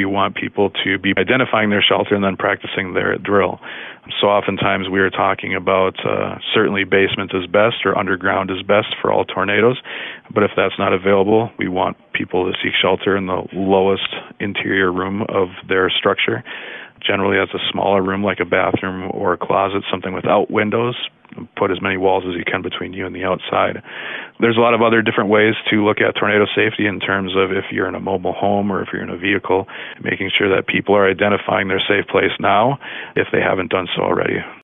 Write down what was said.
we want people to be identifying their shelter and then practicing their drill. So oftentimes we are talking about certainly basement is best or underground is best for all tornadoes, but if that's not available, we want people to seek shelter in the lowest interior room of their structure. Generally, that's a smaller room like a bathroom or a closet, something without windows. Put as many walls as you can between you and the outside. There's a lot of other different ways to look at tornado safety in terms of if you're in a mobile home or if you're in a vehicle, making sure that people are identifying their safe place now if they haven't done so already.